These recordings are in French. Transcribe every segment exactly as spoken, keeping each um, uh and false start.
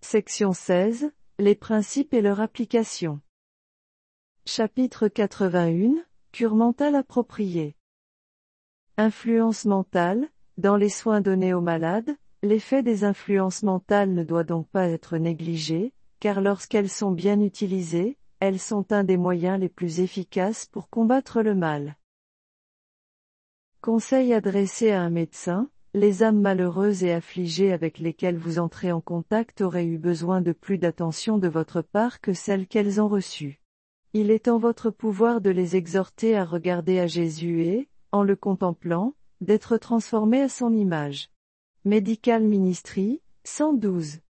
Section seize. Les principes et leur application. Chapitre quatre-vingt-un. Cure mentale appropriée. Influence mentale. Dans les soins donnés aux malades, l'effet des influences mentales ne doit donc pas être négligé, car lorsqu'elles sont bien utilisées, elles sont un des moyens les plus efficaces pour combattre le mal. Conseil adressé à un médecin. Les âmes malheureuses et affligées avec lesquelles vous entrez en contact auraient eu besoin de plus d'attention de votre part que celle qu'elles ont reçue. Il est en votre pouvoir de les exhorter à regarder à Jésus et, en le contemplant, d'être transformés à son image. Medical Ministry, cent douze.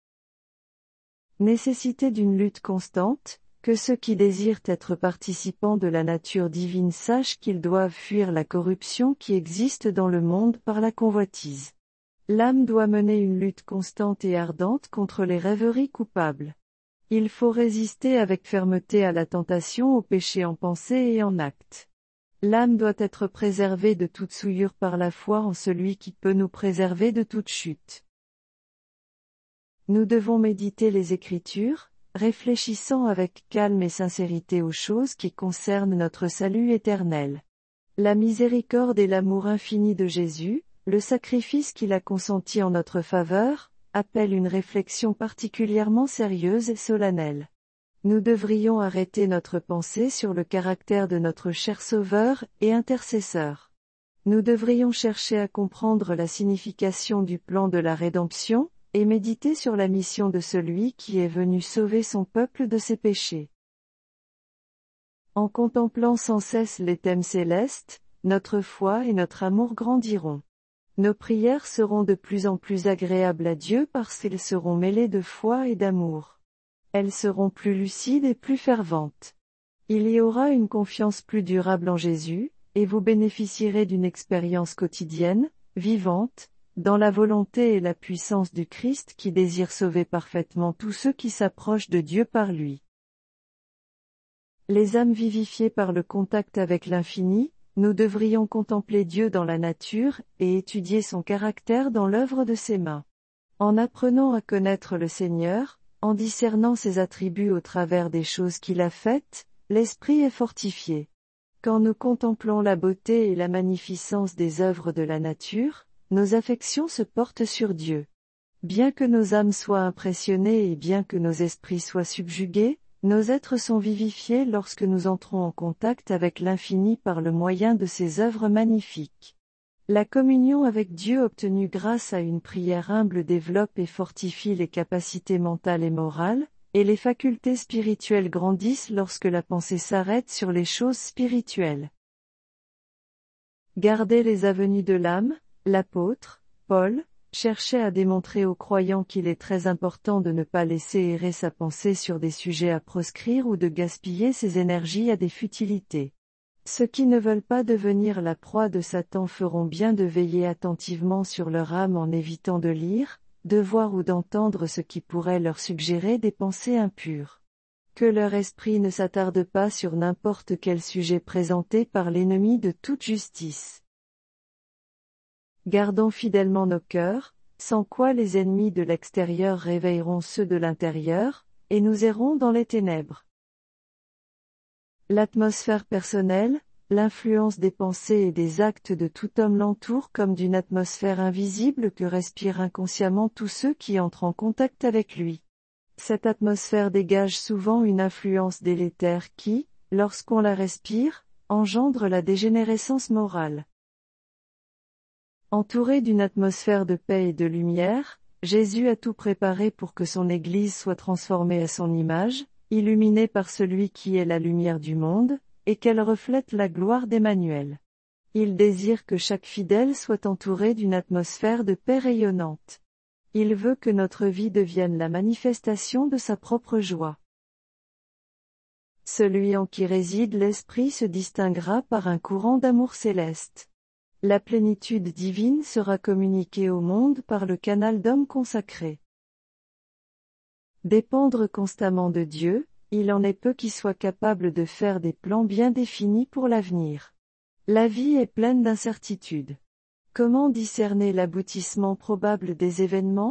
Nécessité d'une lutte constante, que ceux qui désirent être participants de la nature divine sachent qu'ils doivent fuir la corruption qui existe dans le monde par la convoitise. L'âme doit mener une lutte constante et ardente contre les rêveries coupables. Il faut résister avec fermeté à la tentation au péché en pensée et en acte. L'âme doit être préservée de toute souillure par la foi en celui qui peut nous préserver de toute chute. Nous devons méditer les Écritures, réfléchissant avec calme et sincérité aux choses qui concernent notre salut éternel. La miséricorde et l'amour infini de Jésus, le sacrifice qu'il a consenti en notre faveur, appellent une réflexion particulièrement sérieuse et solennelle. Nous devrions arrêter notre pensée sur le caractère de notre cher Sauveur et intercesseur. Nous devrions chercher à comprendre la signification du plan de la rédemption, et méditer sur la mission de celui qui est venu sauver son peuple de ses péchés. En contemplant sans cesse les thèmes célestes, notre foi et notre amour grandiront. Nos prières seront de plus en plus agréables à Dieu parce qu'elles seront mêlées de foi et d'amour. Elles seront plus lucides et plus ferventes. Il y aura une confiance plus durable en Jésus, et vous bénéficierez d'une expérience quotidienne, vivante, dans la volonté et la puissance du Christ qui désire sauver parfaitement tous ceux qui s'approchent de Dieu par lui. Les âmes vivifiées par le contact avec l'infini, nous devrions contempler Dieu dans la nature et étudier son caractère dans l'œuvre de ses mains. En apprenant à connaître le Seigneur, en discernant ses attributs au travers des choses qu'il a faites, l'esprit est fortifié. Quand nous contemplons la beauté et la magnificence des œuvres de la nature, nos affections se portent sur Dieu. Bien que nos âmes soient impressionnées et bien que nos esprits soient subjugués, nos êtres sont vivifiés lorsque nous entrons en contact avec l'infini par le moyen de ses œuvres magnifiques. La communion avec Dieu obtenue grâce à une prière humble développe et fortifie les capacités mentales et morales, et les facultés spirituelles grandissent lorsque la pensée s'arrête sur les choses spirituelles. Gardez les avenues de l'âme. L'apôtre, Paul, cherchait à démontrer aux croyants qu'il est très important de ne pas laisser errer sa pensée sur des sujets à proscrire ou de gaspiller ses énergies à des futilités. Ceux qui ne veulent pas devenir la proie de Satan feront bien de veiller attentivement sur leur âme en évitant de lire, de voir ou d'entendre ce qui pourrait leur suggérer des pensées impures. Que leur esprit ne s'attarde pas sur n'importe quel sujet présenté par l'ennemi de toute justice. Gardons fidèlement nos cœurs, sans quoi les ennemis de l'extérieur réveilleront ceux de l'intérieur, et nous errons dans les ténèbres. L'atmosphère personnelle, l'influence des pensées et des actes de tout homme l'entoure comme d'une atmosphère invisible que respirent inconsciemment tous ceux qui entrent en contact avec lui. Cette atmosphère dégage souvent une influence délétère qui, lorsqu'on la respire, engendre la dégénérescence morale. Entouré d'une atmosphère de paix et de lumière, Jésus a tout préparé pour que son Église soit transformée à son image, illuminée par celui qui est la lumière du monde, et qu'elle reflète la gloire d'Emmanuel. Il désire que chaque fidèle soit entouré d'une atmosphère de paix rayonnante. Il veut que notre vie devienne la manifestation de sa propre joie. Celui en qui réside l'Esprit se distinguera par un courant d'amour céleste. La plénitude divine sera communiquée au monde par le canal d'hommes consacrés. Dépendre constamment de Dieu, il en est peu qui soient capables de faire des plans bien définis pour l'avenir. La vie est pleine d'incertitudes. Comment discerner l'aboutissement probable des événements ?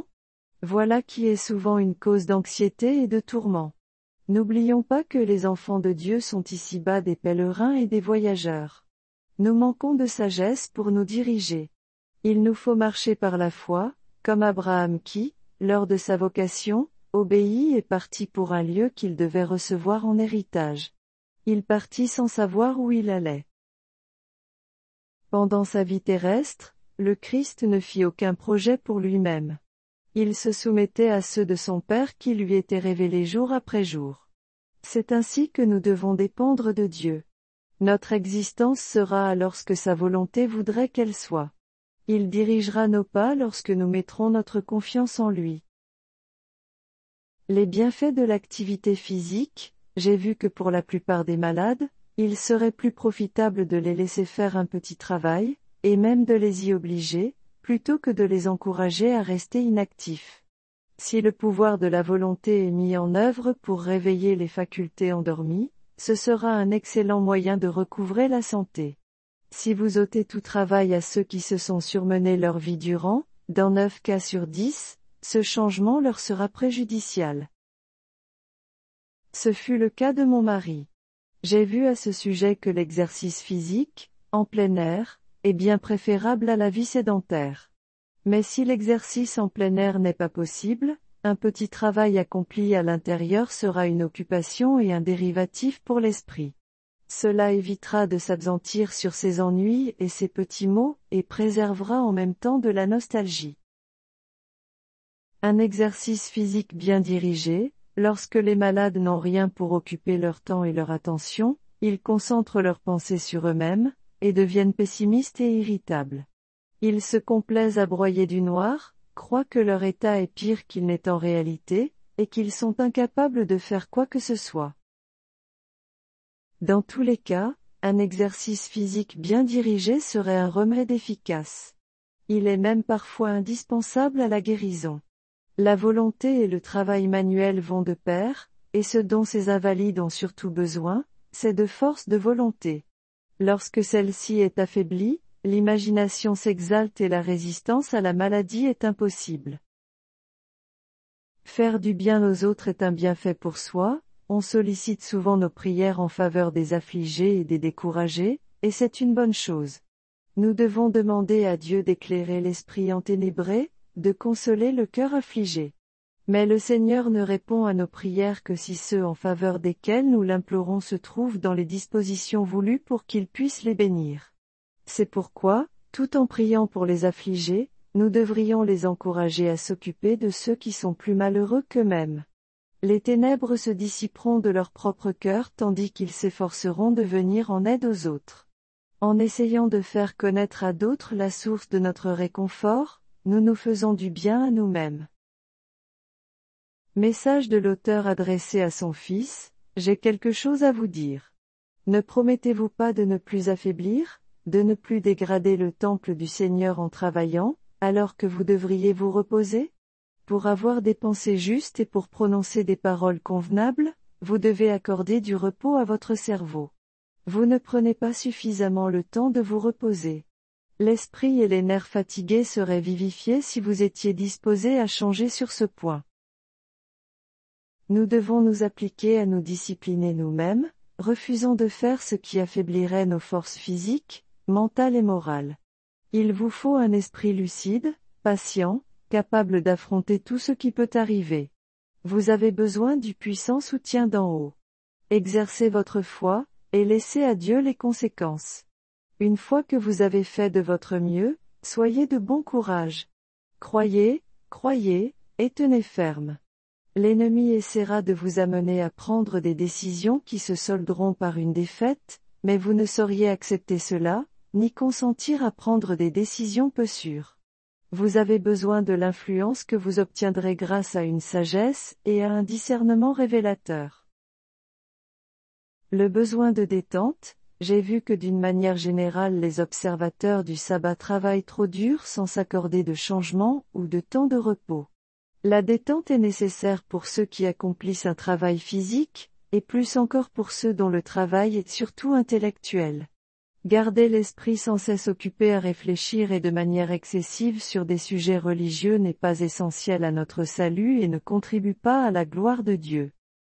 Voilà qui est souvent une cause d'anxiété et de tourment. N'oublions pas que les enfants de Dieu sont ici-bas des pèlerins et des voyageurs. Nous manquons de sagesse pour nous diriger. Il nous faut marcher par la foi, comme Abraham qui, lors de sa vocation, obéit et partit pour un lieu qu'il devait recevoir en héritage. Il partit sans savoir où il allait. Pendant sa vie terrestre, le Christ ne fit aucun projet pour lui-même. Il se soumettait à ceux de son Père qui lui étaient révélés jour après jour. C'est ainsi que nous devons dépendre de Dieu. Notre existence sera alors ce que sa volonté voudrait qu'elle soit. Il dirigera nos pas lorsque nous mettrons notre confiance en lui. Les bienfaits de l'activité physique, j'ai vu que pour la plupart des malades, il serait plus profitable de les laisser faire un petit travail, et même de les y obliger, plutôt que de les encourager à rester inactifs. Si le pouvoir de la volonté est mis en œuvre pour réveiller les facultés endormies, ce sera un excellent moyen de recouvrer la santé. Si vous ôtez tout travail à ceux qui se sont surmenés leur vie durant, dans neuf cas sur dix, ce changement leur sera préjudicial. Ce fut le cas de mon mari. J'ai vu à ce sujet que l'exercice physique, en plein air, est bien préférable à la vie sédentaire. Mais si l'exercice en plein air n'est pas possible, un petit travail accompli à l'intérieur sera une occupation et un dérivatif pour l'esprit. Cela évitera de s'appesantir sur ses ennuis et ses petits maux, et préservera en même temps de la nostalgie. Un exercice physique bien dirigé, lorsque les malades n'ont rien pour occuper leur temps et leur attention, ils concentrent leurs pensées sur eux-mêmes, et deviennent pessimistes et irritables. Ils se complaisent à broyer du noir, croient que leur état est pire qu'il n'est en réalité, et qu'ils sont incapables de faire quoi que ce soit. Dans tous les cas, un exercice physique bien dirigé serait un remède efficace. Il est même parfois indispensable à la guérison. La volonté et le travail manuel vont de pair, et ce dont ces invalides ont surtout besoin, c'est de force de volonté. Lorsque celle-ci est affaiblie, l'imagination s'exalte et la résistance à la maladie est impossible. Faire du bien aux autres est un bienfait pour soi, on sollicite souvent nos prières en faveur des affligés et des découragés, et c'est une bonne chose. Nous devons demander à Dieu d'éclairer l'esprit enténébré, de consoler le cœur affligé. Mais le Seigneur ne répond à nos prières que si ceux en faveur desquels nous l'implorons se trouvent dans les dispositions voulues pour qu'il puisse les bénir. C'est pourquoi, tout en priant pour les affligés, nous devrions les encourager à s'occuper de ceux qui sont plus malheureux qu'eux-mêmes. Les ténèbres se dissiperont de leur propre cœur tandis qu'ils s'efforceront de venir en aide aux autres. En essayant de faire connaître à d'autres la source de notre réconfort, nous nous faisons du bien à nous-mêmes. Message de l'auteur adressé à son fils, j'ai quelque chose à vous dire. Ne promettez-vous pas de ne plus affaiblir, de ne plus dégrader le temple du Seigneur en travaillant, alors que vous devriez vous reposer? Pour avoir des pensées justes et pour prononcer des paroles convenables, vous devez accorder du repos à votre cerveau. Vous ne prenez pas suffisamment le temps de vous reposer. L'esprit et les nerfs fatigués seraient vivifiés si vous étiez disposé à changer sur ce point. Nous devons nous appliquer à nous discipliner nous-mêmes, refusant de faire ce qui affaiblirait nos forces physiques, mentales et morales. Il vous faut un esprit lucide, patient, capable d'affronter tout ce qui peut arriver. Vous avez besoin du puissant soutien d'en haut. Exercez votre foi, et laissez à Dieu les conséquences. Une fois que vous avez fait de votre mieux, soyez de bon courage. Croyez, croyez, et tenez ferme. L'ennemi essaiera de vous amener à prendre des décisions qui se solderont par une défaite, mais vous ne sauriez accepter cela, ni consentir à prendre des décisions peu sûres. Vous avez besoin de l'influence que vous obtiendrez grâce à une sagesse et à un discernement révélateur. Le besoin de détente, j'ai vu que d'une manière générale les observateurs du sabbat travaillent trop dur sans s'accorder de changement ou de temps de repos. La détente est nécessaire pour ceux qui accomplissent un travail physique, et plus encore pour ceux dont le travail est surtout intellectuel. Garder l'esprit sans cesse occupé à réfléchir et de manière excessive sur des sujets religieux n'est pas essentiel à notre salut et ne contribue pas à la gloire de Dieu.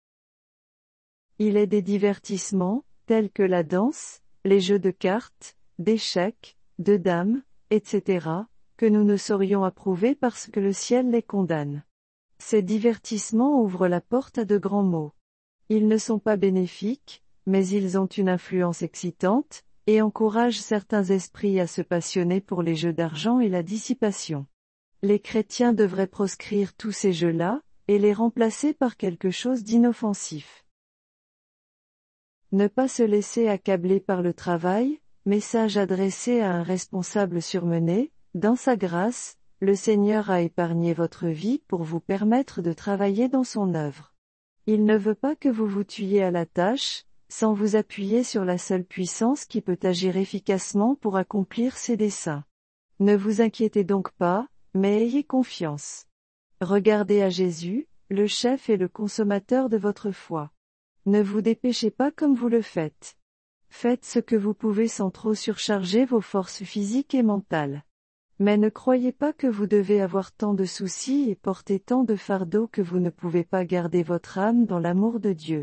Il est des divertissements, tels que la danse, les jeux de cartes, d'échecs, de dames, et cetera, que nous ne saurions approuver parce que le ciel les condamne. Ces divertissements ouvrent la porte à de grands maux. Ils ne sont pas bénéfiques, mais ils ont une influence excitante, et encouragent certains esprits à se passionner pour les jeux d'argent et la dissipation. Les chrétiens devraient proscrire tous ces jeux-là, et les remplacer par quelque chose d'inoffensif. Ne pas se laisser accabler par le travail, message adressé à un responsable surmené, dans sa grâce, le Seigneur a épargné votre vie pour vous permettre de travailler dans son œuvre. Il ne veut pas que vous vous tuiez à la tâche, sans vous appuyer sur la seule puissance qui peut agir efficacement pour accomplir ses desseins. Ne vous inquiétez donc pas, mais ayez confiance. Regardez à Jésus, le chef et le consommateur de votre foi. Ne vous dépêchez pas comme vous le faites. Faites ce que vous pouvez sans trop surcharger vos forces physiques et mentales. Mais ne croyez pas que vous devez avoir tant de soucis et porter tant de fardeaux que vous ne pouvez pas garder votre âme dans l'amour de Dieu.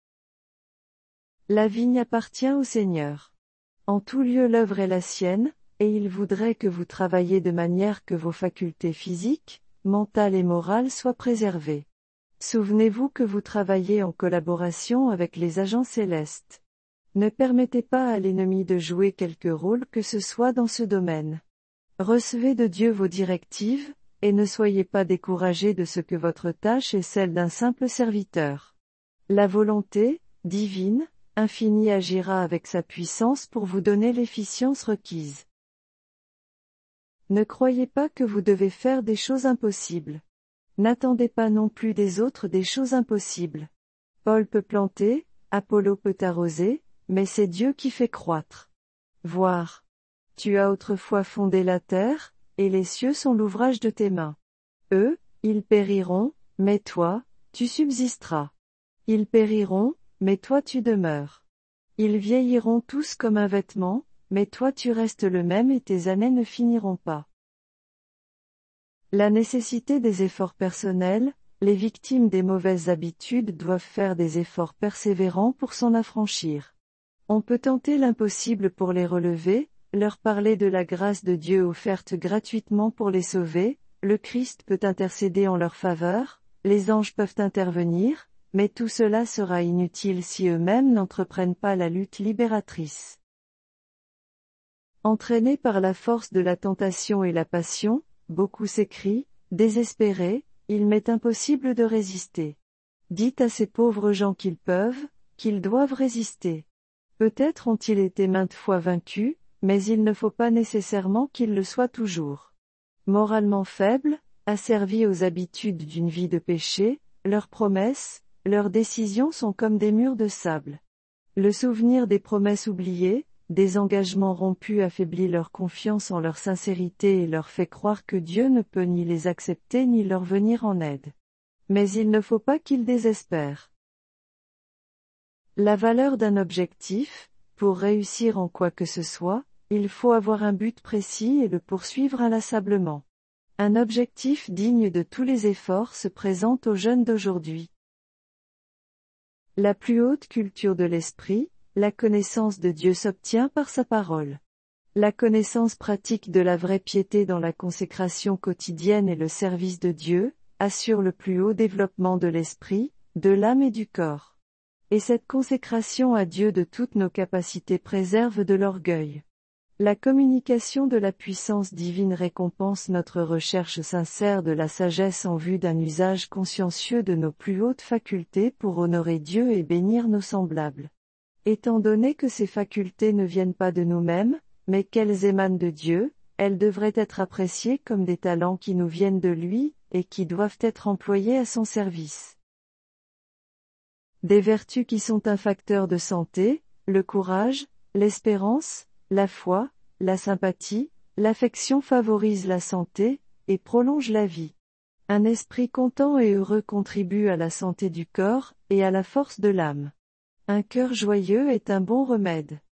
La vigne appartient au Seigneur. En tout lieu l'œuvre est la sienne, et il voudrait que vous travailliez de manière que vos facultés physiques, mentales et morales soient préservées. Souvenez-vous que vous travaillez en collaboration avec les agents célestes. Ne permettez pas à l'ennemi de jouer quelque rôle que ce soit dans ce domaine. Recevez de Dieu vos directives, et ne soyez pas découragés de ce que votre tâche est celle d'un simple serviteur. La volonté, divine, infinie agira avec sa puissance pour vous donner l'efficience requise. Ne croyez pas que vous devez faire des choses impossibles. N'attendez pas non plus des autres des choses impossibles. Paul peut planter, Apollo peut arroser, mais c'est Dieu qui fait croître. Voir. Tu as autrefois fondé la terre, et les cieux sont l'ouvrage de tes mains. Eux, ils périront, mais toi, tu subsisteras. Ils périront, mais toi tu demeures. Ils vieilliront tous comme un vêtement, mais toi tu restes le même et tes années ne finiront pas. La nécessité des efforts personnels, les victimes des mauvaises habitudes doivent faire des efforts persévérants pour s'en affranchir. On peut tenter l'impossible pour les relever, leur parler de la grâce de Dieu offerte gratuitement pour les sauver, le Christ peut intercéder en leur faveur, les anges peuvent intervenir, mais tout cela sera inutile si eux-mêmes n'entreprennent pas la lutte libératrice. Entraînés par la force de la tentation et la passion, beaucoup s'écrient, désespérés, il m'est impossible de résister. Dites à ces pauvres gens qu'ils peuvent, qu'ils doivent résister. Peut-être ont-ils été maintes fois vaincus, mais il ne faut pas nécessairement qu'ils le soient toujours. Moralement faibles, asservis aux habitudes d'une vie de péché, leurs promesses, leurs décisions sont comme des murs de sable. Le souvenir des promesses oubliées, des engagements rompus affaiblit leur confiance en leur sincérité et leur fait croire que Dieu ne peut ni les accepter ni leur venir en aide. Mais il ne faut pas qu'ils désespèrent. La valeur d'un objectif, pour réussir en quoi que ce soit, il faut avoir un but précis et le poursuivre inlassablement. Un objectif digne de tous les efforts se présente aux jeunes d'aujourd'hui. La plus haute culture de l'esprit, la connaissance de Dieu s'obtient par sa parole. La connaissance pratique de la vraie piété dans la consécration quotidienne et le service de Dieu, assure le plus haut développement de l'esprit, de l'âme et du corps. Et cette consécration à Dieu de toutes nos capacités préserve de l'orgueil. La communication de la puissance divine récompense notre recherche sincère de la sagesse en vue d'un usage consciencieux de nos plus hautes facultés pour honorer Dieu et bénir nos semblables. Étant donné que ces facultés ne viennent pas de nous-mêmes, mais qu'elles émanent de Dieu, elles devraient être appréciées comme des talents qui nous viennent de lui, et qui doivent être employés à son service. Des vertus qui sont un facteur de santé, le courage, l'espérance, la foi, la sympathie, l'affection favorise la santé, et prolonge la vie. Un esprit content et heureux contribue à la santé du corps, et à la force de l'âme. Un cœur joyeux est un bon remède.